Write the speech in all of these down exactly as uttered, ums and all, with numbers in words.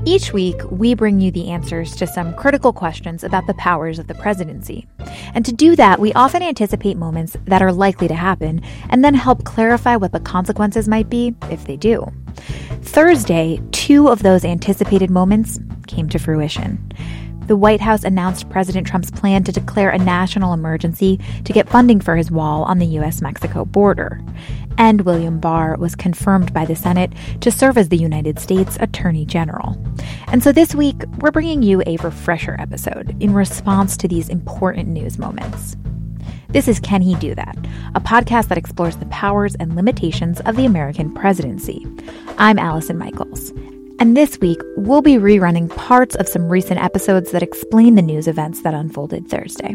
Each week, we bring you the answers to some critical questions about the powers of the presidency. And to do that, we often anticipate moments that are likely to happen and then help clarify what the consequences might be if they do. Thursday, two of those anticipated moments came to fruition. The White House announced President Trump's plan to declare a national emergency to get funding for his wall on the U S Mexico border. And William Barr was confirmed by the Senate to serve as the United States Attorney General. And so this week, we're bringing you a refresher episode in response to these important news moments. This is Can He Do That?, a podcast that explores the powers and limitations of the American presidency. I'm Allison Michaels. And this week, we'll be rerunning parts of some recent episodes that explain the news events that unfolded Thursday.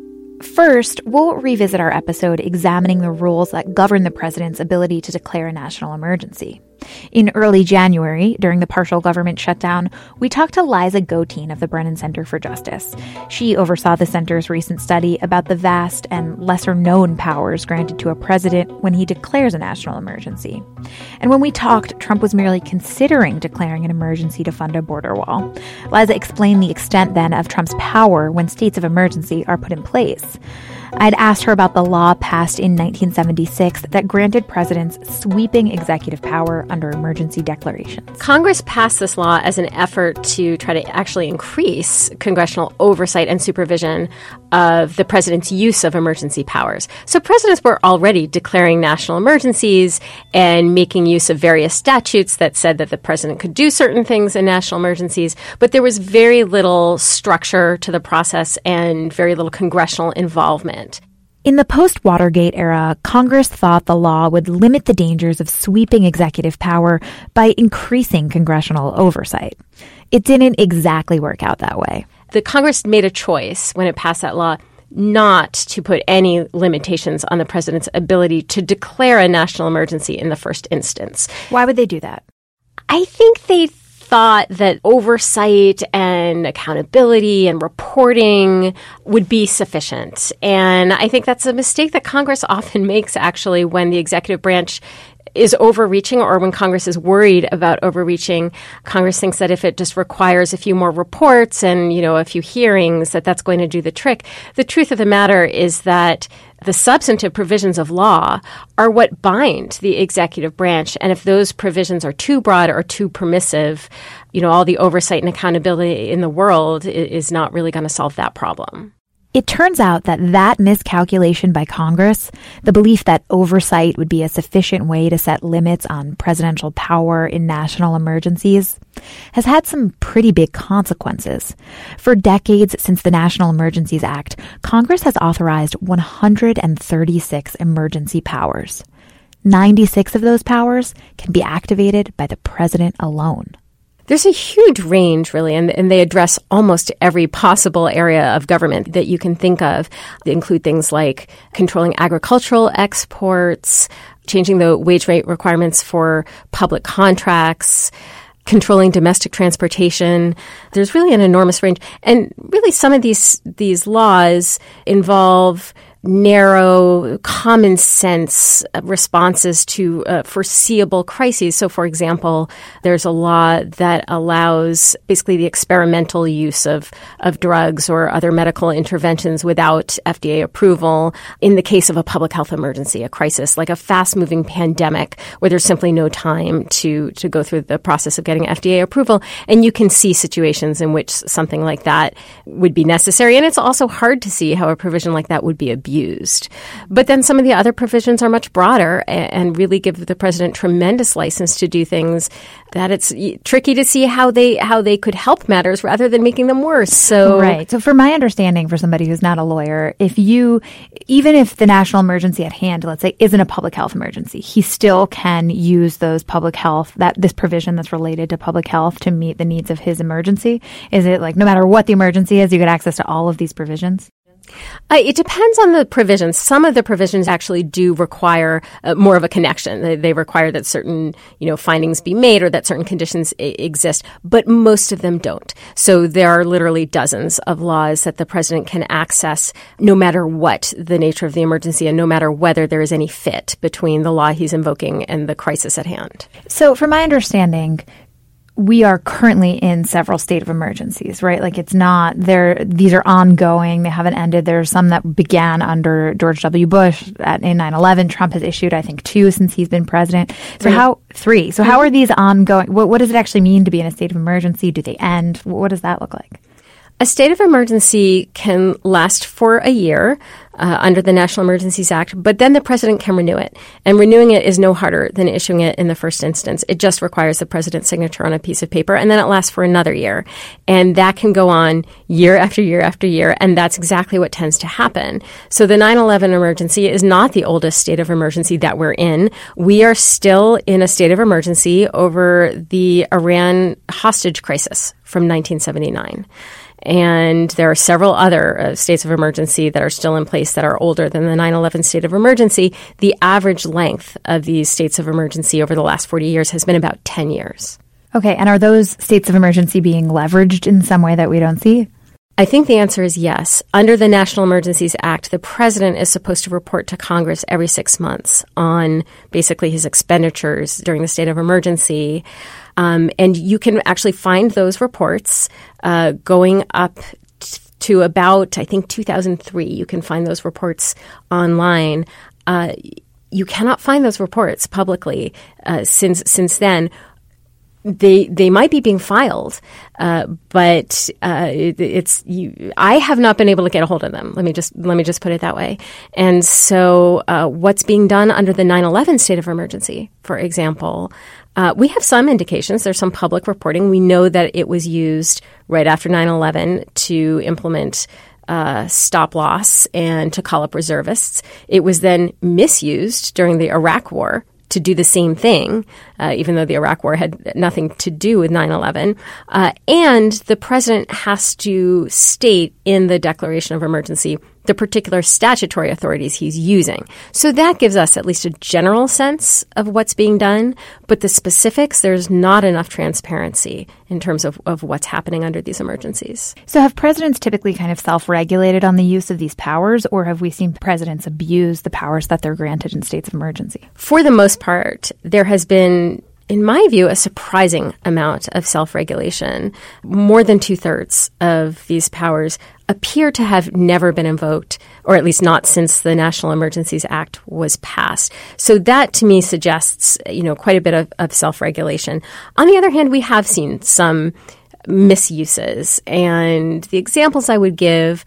First, we'll revisit our episode examining the rules that govern the president's ability to declare a national emergency. In early January, during the partial government shutdown, we talked to Liza Goteen of the Brennan Center for Justice. She oversaw the center's recent study about the vast and lesser-known powers granted to a president when he declares a national emergency. And when we talked, Trump was merely considering declaring an emergency to fund a border wall. Liza explained the extent then of Trump's power when states of emergency are put in place. I'd asked her about the law passed in nineteen seventy-six that granted presidents sweeping executive power under emergency declarations. Congress passed this law as an effort to try to actually increase congressional oversight and supervision of the president's use of emergency powers. So presidents were already declaring national emergencies and making use of various statutes that said that the president could do certain things in national emergencies, but there was very little structure to the process and very little congressional involvement. In the post-Watergate era, Congress thought the law would limit the dangers of sweeping executive power by increasing congressional oversight. It didn't exactly work out that way. The Congress made a choice when it passed that law not to put any limitations on the president's ability to declare a national emergency in the first instance. Why would they do that? I think they thought that oversight and accountability and reporting would be sufficient. And I think that's a mistake that Congress often makes, actually, when the executive branch is overreaching or when Congress is worried about overreaching. Congress thinks that if it just requires a few more reports and, you know, a few hearings, that that's going to do the trick. The truth of the matter is that the substantive provisions of law are what bind the executive branch. And if those provisions are too broad or too permissive, you know, all the oversight and accountability in the world is not really going to solve that problem. It turns out that that miscalculation by Congress, the belief that oversight would be a sufficient way to set limits on presidential power in national emergencies, has had some pretty big consequences. For decades since the National Emergencies Act, Congress has authorized one hundred thirty-six emergency powers. ninety-six of those powers can be activated by the president alone. There's a huge range, really, and, and they address almost every possible area of government that you can think of. They include things like controlling agricultural exports, changing the wage rate requirements for public contracts, controlling domestic transportation. There's really an enormous range. And really some of these these laws involve narrow, common sense responses to uh, foreseeable crises. So, for example, there's a law that allows basically the experimental use of, of drugs or other medical interventions without F D A approval in the case of a public health emergency, a crisis, like a fast-moving pandemic where there's simply no time to, to go through the process of getting F D A approval. And you can see situations in which something like that would be necessary. And it's also hard to see how a provision like that would be abused. Used. But then some of the other provisions are much broader and, and really give the president tremendous license to do things that it's tricky to see how they how they could help matters rather than making them worse. So right. So for my understanding, for somebody who's not a lawyer, if you, even if the national emergency at hand, let's say, isn't a public health emergency, he still can use those public health, that this provision that's related to public health to meet the needs of his emergency. Is it like no matter what the emergency is, you get access to all of these provisions? Uh, it depends on the provisions. Some of the provisions actually do require uh, more of a connection. They, they require that certain, you know, findings be made or that certain conditions I- exist, but most of them don't. So there are literally dozens of laws that the president can access no matter what the nature of the emergency and no matter whether there is any fit between the law he's invoking and the crisis at hand. So from my understanding, we are currently in several state of emergencies, right? Like it's not there. These are ongoing. They haven't ended. There's some that began under George W. Bush at, in nine eleven. Trump has issued, I think, two since he's been president. So Three. how three? So how are these ongoing? What, what does it actually mean to be in a state of emergency? Do they end? What does that look like? A state of emergency can last for a year uh, under the National Emergencies Act, but then the president can renew it. And renewing it is no harder than issuing it in the first instance. It just requires the president's signature on a piece of paper, and then it lasts for another year. And that can go on year after year after year, and that's exactly what tends to happen. So the nine eleven emergency is not the oldest state of emergency that we're in. We are still in a state of emergency over the Iran hostage crisis from nineteen seventy-nine. And there are several other uh, states of emergency that are still in place that are older than the nine eleven state of emergency. The average length of these states of emergency over the last forty years has been about ten years. Okay. And are those states of emergency being leveraged in some way that we don't see? I think the answer is yes. Under the National Emergencies Act, the president is supposed to report to Congress every six months on basically his expenditures during the state of emergency. Um, and you can actually find those reports uh, going up t- to about, I think, two thousand three. You can find those reports online. Uh, you cannot find those reports publicly uh, since since then. They they might be being filed, uh, but uh, it, it's you, I have not been able to get a hold of them. Let me just let me just put it that way. And so, uh, what's being done under the nine eleven state of emergency, for example, uh, we have some indications. There's some public reporting. We know that it was used right after nine eleven to implement Uh, stop loss and to call up reservists. It was then misused during the Iraq War to do the same thing, uh, even though the Iraq War had nothing to do with nine eleven. Uh, and the president has to state in the declaration of emergency the particular statutory authorities he's using. So that gives us at least a general sense of what's being done. But the specifics, there's not enough transparency in terms of, of what's happening under these emergencies. So have presidents typically kind of self-regulated on the use of these powers, or have we seen presidents abuse the powers that they're granted in states of emergency? For the most part, there has been, in my view, a surprising amount of self-regulation. More than two-thirds of these powers appear to have never been invoked, or at least not since the National Emergencies Act was passed. So that, to me, suggests, you know, quite a bit of, of self-regulation. On the other hand, we have seen some misuses, and the examples I would give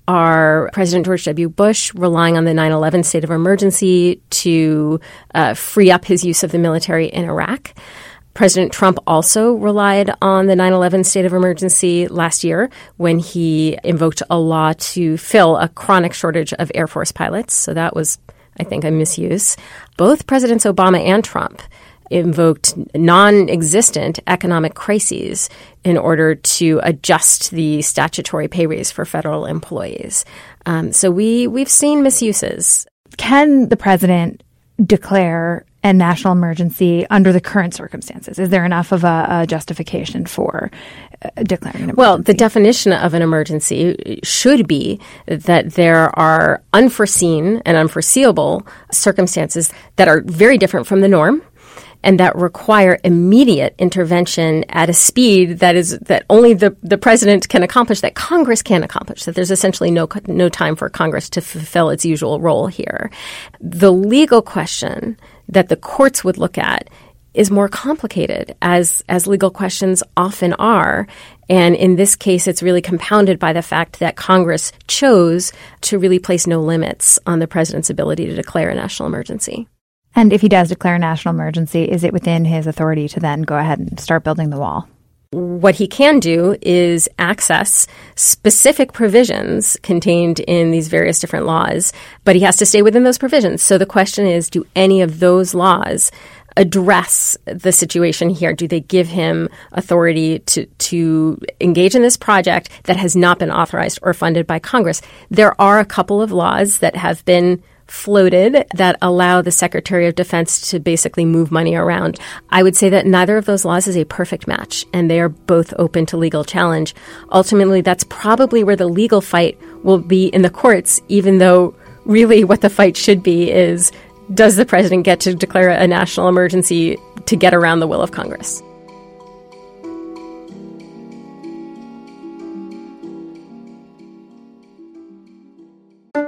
are President George W. Bush relying on the nine eleven state of emergency to uh, free up his use of the military in Iraq. President Trump also relied on the nine eleven state of emergency last year when he invoked a law to fill a chronic shortage of Air Force pilots. So that was, I think, a misuse. Both Presidents Obama and Trump invoked non-existent economic crises in order to adjust the statutory pay raise for federal employees. Um, so we, we've seen misuses. Can the president declare a national emergency under the current circumstances? Is there enough of a, a justification for uh, declaring an emergency? Well, the definition of an emergency should be that there are unforeseen and unforeseeable circumstances that are very different from the norm, and that require immediate intervention at a speed that is that only the, the president can accomplish, that Congress can't accomplish, that there's essentially no no time for Congress to fulfill its usual role here. The legal question that the courts would look at is more complicated, as as legal questions often are. And in this case, it's really compounded by the fact that Congress chose to really place no limits on the president's ability to declare a national emergency. And if he does declare a national emergency, is it within his authority to then go ahead and start building the wall? What he can do is access specific provisions contained in these various different laws, but he has to stay within those provisions. So the question is, do any of those laws address the situation here? Do they give him authority to, to engage in this project that has not been authorized or funded by Congress? There are a couple of laws that have been floated that allow the Secretary of Defense to basically move money around. I would say that neither of those laws is a perfect match, and they are both open to legal challenge. Ultimately, that's probably where the legal fight will be in the courts, even though really what the fight should be is, does the president get to declare a national emergency to get around the will of Congress?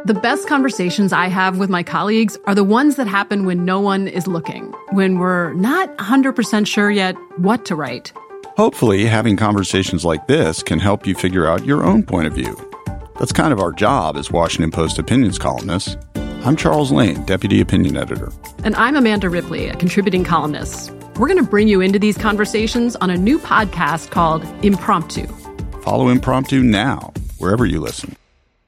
The best conversations I have with my colleagues are the ones that happen when no one is looking, when we're not one hundred percent sure yet what to write. Hopefully, having conversations like this can help you figure out your own point of view. That's kind of our job as Washington Post opinions columnists. I'm Charles Lane, Deputy Opinion Editor. And I'm Amanda Ripley, a contributing columnist. We're going to bring you into these conversations on a new podcast called Impromptu. Follow Impromptu now, wherever you listen.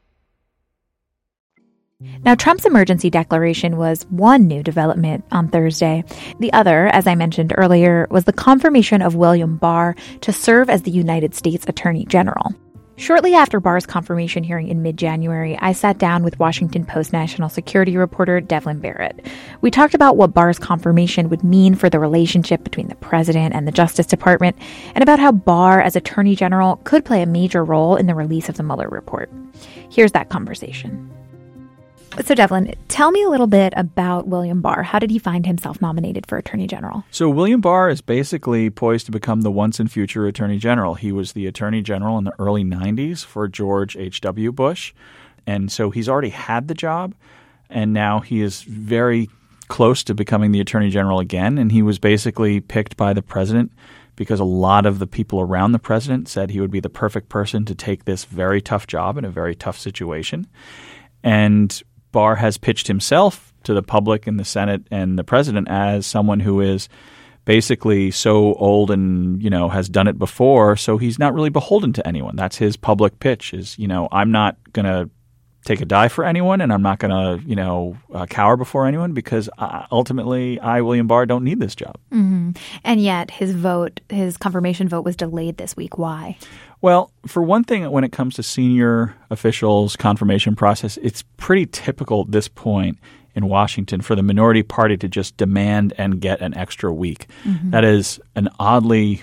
Now, Trump's emergency declaration was one new development on Thursday. The other, as I mentioned earlier, was the confirmation of William Barr to serve as the United States Attorney General. Shortly after Barr's confirmation hearing in mid-January, I sat down with Washington Post national security reporter Devlin Barrett. We talked about what Barr's confirmation would mean for the relationship between the president and the Justice Department, and about how Barr, as Attorney General, could play a major role in the release of the Mueller report. Here's that conversation. So, Devlin, tell me a little bit about William Barr. How did he find himself nominated for Attorney General? So William Barr is basically poised to become the once and future Attorney General. He was the Attorney General in the early nineties for George H W. Bush. And so he's already had the job. And now he is very close to becoming the Attorney General again. And he was basically picked by the president because a lot of the people around the president said he would be the perfect person to take this very tough job in a very tough situation. And Barr has pitched himself to the public and the Senate and the president as someone who is basically so old and, you know, has done it before, so he's not really beholden to anyone. That's his public pitch is, you know, I'm not going to take a dive for anyone and I'm not going to, you know, uh, cower before anyone because uh, ultimately I, William Barr, don't need this job. Mm-hmm. And yet his vote, his confirmation vote was delayed this week. Why? Well, for one thing, when it comes to senior officials' confirmation process, it's pretty typical at this point in Washington for the minority party to just demand and get an extra week. Mm-hmm. That is an oddly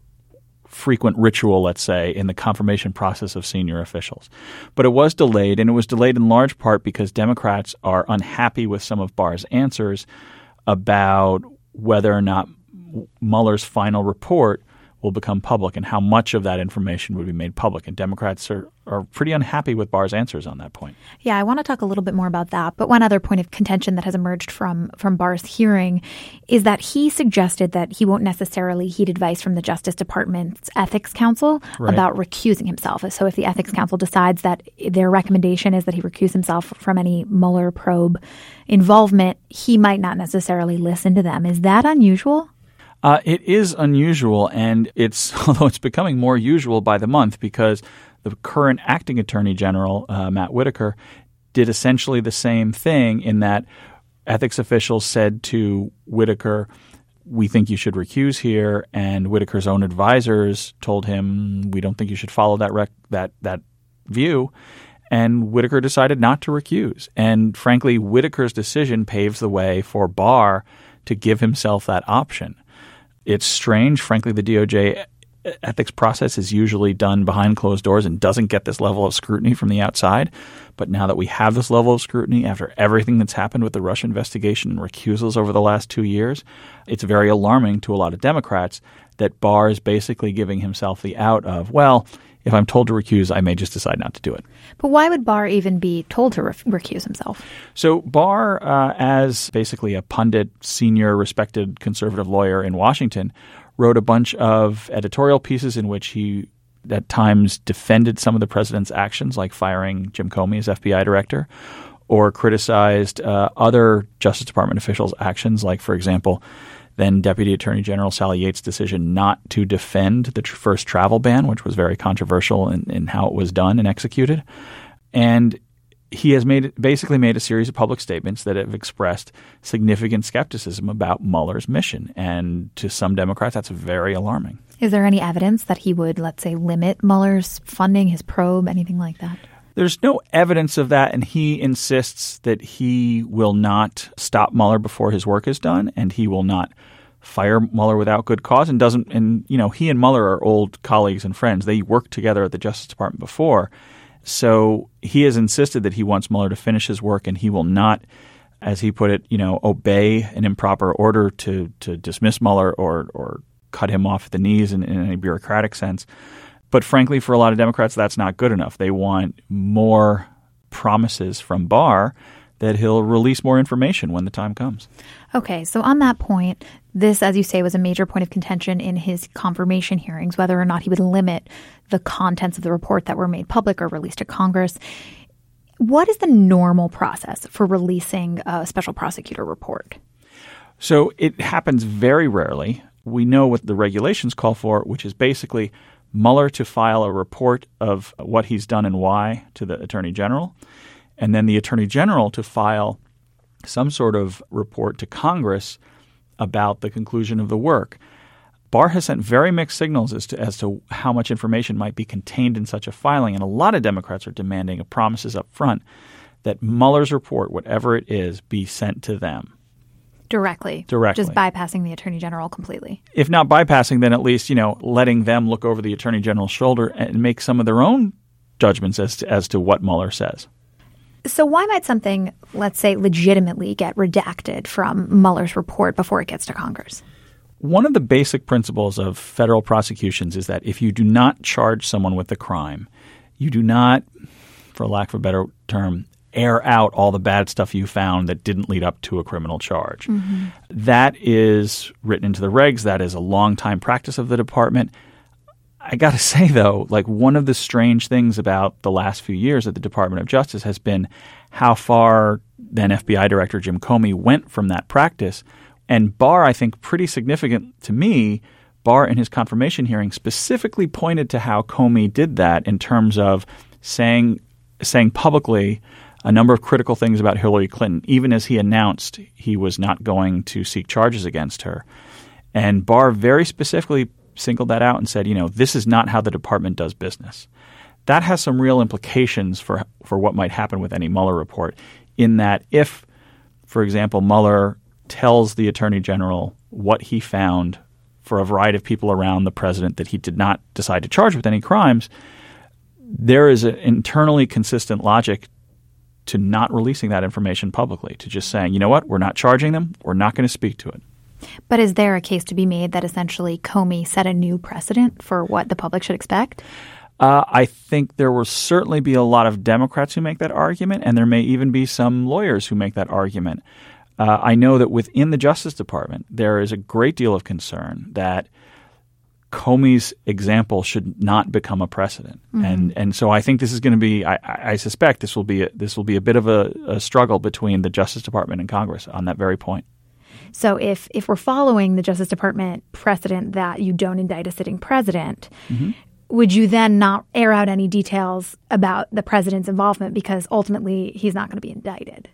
frequent ritual, let's say, in the confirmation process of senior officials. But it was delayed, and it was delayed in large part because Democrats are unhappy with some of Barr's answers about whether or not Mueller's final report will become public and how much of that information would be made public. And Democrats are, are pretty unhappy with Barr's answers on that point. Yeah, I want to talk a little bit more about that. But one other point of contention that has emerged from, from Barr's hearing is that he suggested that he won't necessarily heed advice from the Justice Department's Ethics Council right. about recusing himself. So if the Ethics Council decides that their recommendation is that he recuse himself from any Mueller probe involvement, he might not necessarily listen to them. Is that unusual? Uh, it is unusual, and it's although it's becoming more usual by the month because the current acting attorney general, uh, Matt Whitaker, did essentially the same thing in that ethics officials said to Whitaker, we think you should recuse here, and Whitaker's own advisors told him, we don't think you should follow that rec- that that view. And Whitaker decided not to recuse. And frankly, Whitaker's decision paves the way for Barr to give himself that option. It's strange. Frankly, the D O J ethics process is usually done behind closed doors and doesn't get this level of scrutiny from the outside. But now that we have this level of scrutiny after everything that's happened with the Russia investigation and recusals over the last two years, it's very alarming to a lot of Democrats that Barr is basically giving himself the out of, well, if I'm told to recuse, I may just decide not to do it. But why would Barr even be told to re- recuse himself? So Barr, uh, as basically a pundit, senior, respected conservative lawyer in Washington, wrote a bunch of editorial pieces in which he at times defended some of the president's actions, like firing Jim Comey as F B I director, or criticized uh, other Justice Department officials' actions, like, for example, then Deputy Attorney General Sally Yates' decision not to defend the tr- first travel ban, which was very controversial in, in how it was done and executed. And he has made basically made a series of public statements that have expressed significant skepticism about Mueller's mission. And to some Democrats, that's very alarming. Is there any evidence that he would, let's say, limit Mueller's funding, his probe, anything like that? There's no evidence of that, and he insists that he will not stop Mueller before his work is done, and he will not fire Mueller without good cause, and doesn't. And you know, he and Mueller are old colleagues and friends. They worked together at the Justice Department before, so he has insisted that he wants Mueller to finish his work, and he will not, as he put it, you know, obey an improper order to to dismiss Mueller or or cut him off at the knees in, in any bureaucratic sense. But frankly, for a lot of Democrats, that's not good enough. They want more promises from Barr that he'll release more information when the time comes. Okay, so on that point, this, as you say, was a major point of contention in his confirmation hearings, whether or not he would limit the contents of the report that were made public or released to Congress. What is the normal process for releasing a special prosecutor report? So it happens very rarely. We know what the regulations call for, which is basically Mueller to file a report of what he's done and why to the Attorney General, and then the Attorney General to file some sort of report to Congress about the conclusion of the work. Barr has sent very mixed signals as to as to how much information might be contained in such a filing, and a lot of Democrats are demanding promises up front that Mueller's report, whatever it is, be sent to them. Directly. Directly. Just bypassing the Attorney General completely. If not bypassing, then at least, you know, letting them look over the Attorney General's shoulder and make some of their own judgments as to, as to what Mueller says. So why might something, let's say, legitimately get redacted from Mueller's report before it gets to Congress? One of the basic principles of federal prosecutions is that if you do not charge someone with a crime, you do not, for lack of a better term, air out all the bad stuff you found that didn't lead up to a criminal charge. Mm-hmm. That is written into the regs. That is a long-time practice of the department. I got to say, though, like one of the strange things about the last few years at the Department of Justice has been how far then F B I Director Jim Comey went from that practice. And Barr, I think, pretty significant to me, Barr in his confirmation hearing specifically pointed to how Comey did that in terms of saying saying publicly a number of critical things about Hillary Clinton, even as he announced he was not going to seek charges against her. And Barr very specifically singled that out and said, you know, this is not how the department does business. That has some real implications for for what might happen with any Mueller report, in that if, for example, Mueller tells the Attorney General what he found for a variety of people around the president that he did not decide to charge with any crimes, there is an internally consistent logic to not releasing that information publicly, to just saying, you know what, we're not charging them, we're not going to speak to it. But is there a case to be made that essentially Comey set a new precedent for what the public should expect? Uh, I think there will certainly be a lot of Democrats who make that argument, and there may even be some lawyers who make that argument. Uh, I know that within the Justice Department, there is a great deal of concern that Comey's example should not become a precedent, mm-hmm. and and so I think this is going to be. I, I suspect this will be a, this will be a bit of a, a struggle between the Justice Department and Congress on that very point. So if if we're following the Justice Department precedent that you don't indict a sitting president, mm-hmm. would you then not air out any details about the president's involvement because ultimately he's not going to be indicted?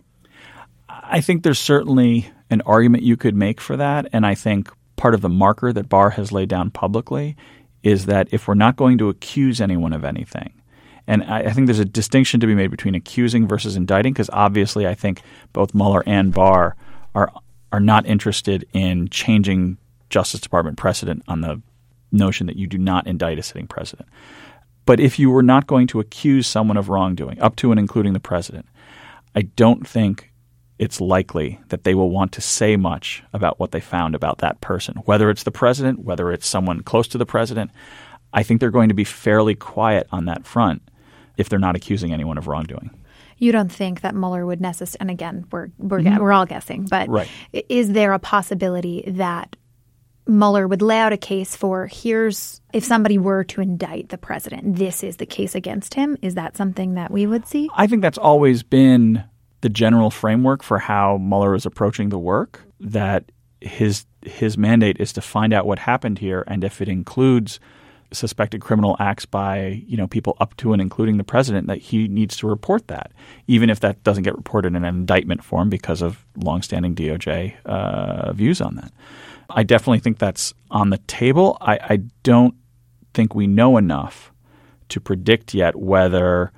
I think there's certainly an argument you could make for that, and I think part of the marker that Barr has laid down publicly is that if we're not going to accuse anyone of anything, and I, I think there's a distinction to be made between accusing versus indicting, because obviously I think both Mueller and Barr are are not interested in changing Justice Department precedent on the notion that you do not indict a sitting president. But if you were not going to accuse someone of wrongdoing, up to and including the president, I don't think it's likely that they will want to say much about what they found about that person, whether it's the president, whether it's someone close to the president. I think they're going to be fairly quiet on that front if they're not accusing anyone of wrongdoing. You don't think that Mueller would necessarily, and again, we're we're, mm-hmm. we're all guessing, but right. Is there a possibility that Mueller would lay out a case for here's if somebody were to indict the president, this is the case against him? Is that something that we would see? I think that's always been the general framework for how Mueller is approaching the work, that his his mandate is to find out what happened here, and if it includes suspected criminal acts by, you know, people up to and including the president, that he needs to report that, even if that doesn't get reported in an indictment form because of longstanding D O J uh, views on that. I definitely think that's on the table. I, I don't think we know enough to predict yet whether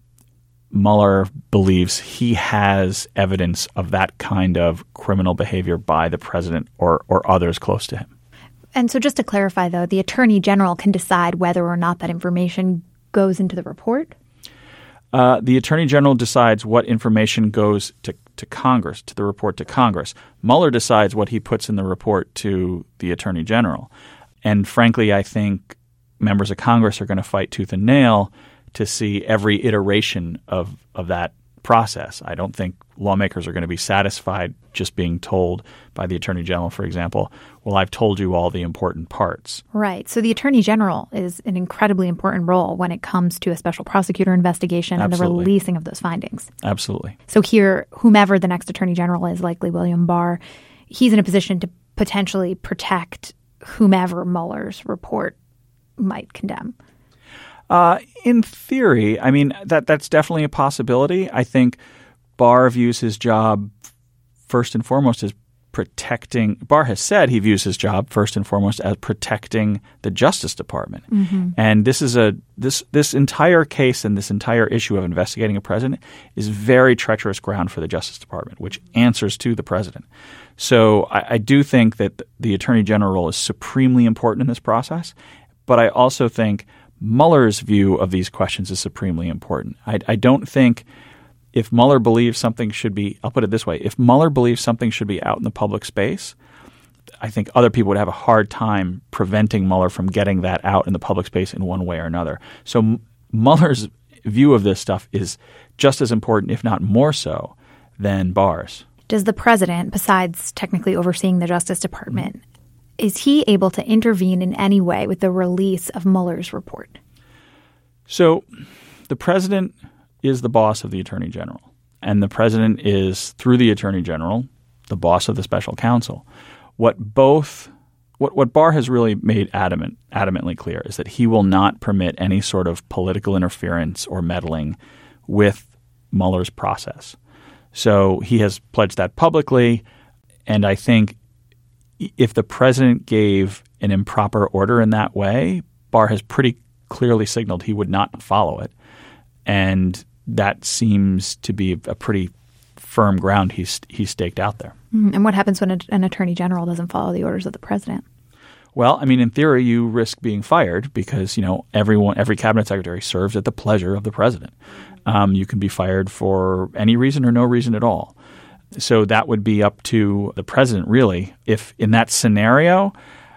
Mueller believes he has evidence of that kind of criminal behavior by the president or, or others close to him. And so just to clarify, though, the Attorney General can decide whether or not that information goes into the report? Uh, the Attorney General decides what information goes to, to Congress, to the report to Congress. Mueller decides what he puts in the report to the Attorney General. And frankly, I think members of Congress are going to fight tooth and nail to see every iteration of, of that process. I don't think lawmakers are going to be satisfied just being told by the Attorney General, for example, well, I've told you all the important parts. Right. So the Attorney General is an incredibly important role when it comes to a special prosecutor investigation Absolutely. and the releasing of those findings. Absolutely. So here, whomever the next Attorney General is, likely William Barr, he's in a position to potentially protect whomever Mueller's report might condemn. Uh, in theory, I mean, that that's definitely a possibility. I think Barr views his job first and foremost as protecting – Barr has said he views his job first and foremost as protecting the Justice Department. Mm-hmm. And this is a this this entire case and this entire issue of investigating a president is very treacherous ground for the Justice Department, which answers to the president. So I, I do think that the Attorney General role is supremely important in this process, but I also think – Mueller's view of these questions is supremely important. I, I don't think if Mueller believes something should be – I'll put it this way. If Mueller believes something should be out in the public space, I think other people would have a hard time preventing Mueller from getting that out in the public space in one way or another. So M- Mueller's view of this stuff is just as important, if not more so, than Barr's. Does the president, besides technically overseeing the Justice Department – is he able to intervene in any way with the release of Mueller's report? So the president is the boss of the Attorney General, and the president is, through the Attorney General, the boss of the special counsel. What both what, what Barr has really made adamant, adamantly clear is that he will not permit any sort of political interference or meddling with Mueller's process. So he has pledged that publicly, and I think if the president gave an improper order in that way, Barr has pretty clearly signaled he would not follow it. And that seems to be a pretty firm ground he's, he's staked out there. And what happens when a, an attorney general doesn't follow the orders of the president? Well, I mean, in theory, you risk being fired because, you know, everyone, every cabinet secretary serves at the pleasure of the president. Um, you can be fired for any reason or no reason at all. So that would be up to the president, really, if in that scenario.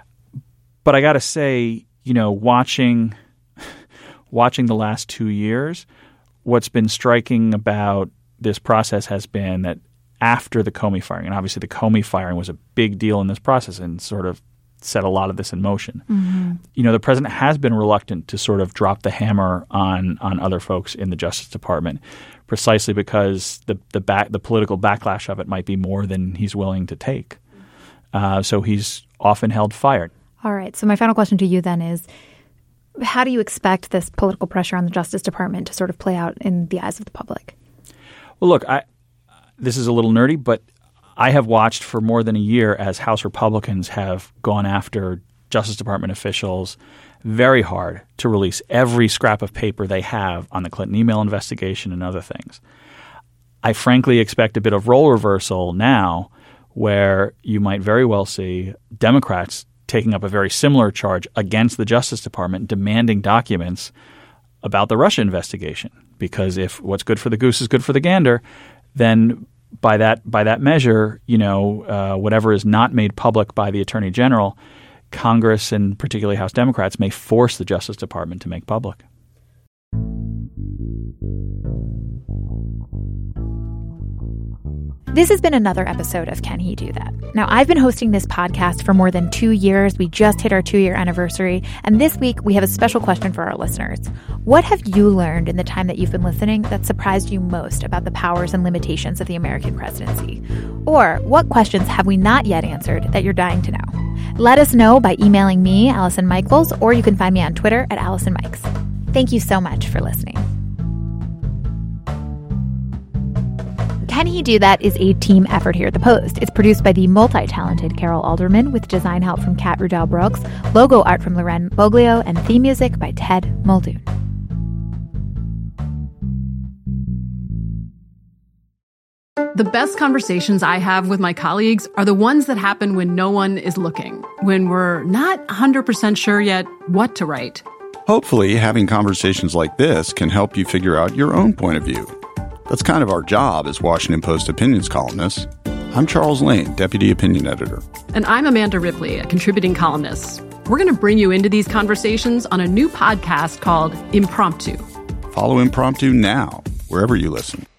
But I got to say, you know, watching watching the last two years, what's been striking about this process has been that after the Comey firing, and obviously the Comey firing was a big deal in this process and sort of set a lot of this in motion. Mm-hmm. You know, the president has been reluctant to sort of drop the hammer on on other folks in the Justice Department, precisely because the the back the political backlash of it might be more than he's willing to take. Uh, so he's often held fire. All right. So my final question to you then is, how do you expect this political pressure on the Justice Department to sort of play out in the eyes of the public? Well, look, I this is a little nerdy, but I have watched for more than a year as House Republicans have gone after Justice Department officials very hard to release every scrap of paper they have on the Clinton email investigation and other things. I frankly expect a bit of role reversal now where you might very well see Democrats taking up a very similar charge against the Justice Department, demanding documents about the Russia investigation. Because if what's good for the goose is good for the gander, then by that by that measure, you know, uh, whatever is not made public by the Attorney General, Congress and particularly House Democrats may force the Justice Department to make public. This has been another episode of Can He Do That? Now, I've been hosting this podcast for more than two years. We just hit our two-year anniversary. And this week, we have a special question for our listeners. What have you learned in the time that you've been listening that surprised you most about the powers and limitations of the American presidency? Or what questions have we not yet answered that you're dying to know? Let us know by emailing me, Allison Michaels, or you can find me on Twitter at Allison Mikes. Thank you so much for listening. Can He Do That is a team effort here at The Post. It's produced by the multi-talented Carol Alderman with design help from Kat Rudell Brooks, logo art from Loren Boglio, and theme music by Ted Muldoon. The best conversations I have with my colleagues are the ones that happen when no one is looking, when we're not one hundred percent sure yet what to write. Hopefully, having conversations like this can help you figure out your own point of view. That's kind of our job as Washington Post opinions columnists. I'm Charles Lane, Deputy Opinion Editor. And I'm Amanda Ripley, a contributing columnist. We're going to bring you into these conversations on a new podcast called Impromptu. Follow Impromptu now, wherever you listen.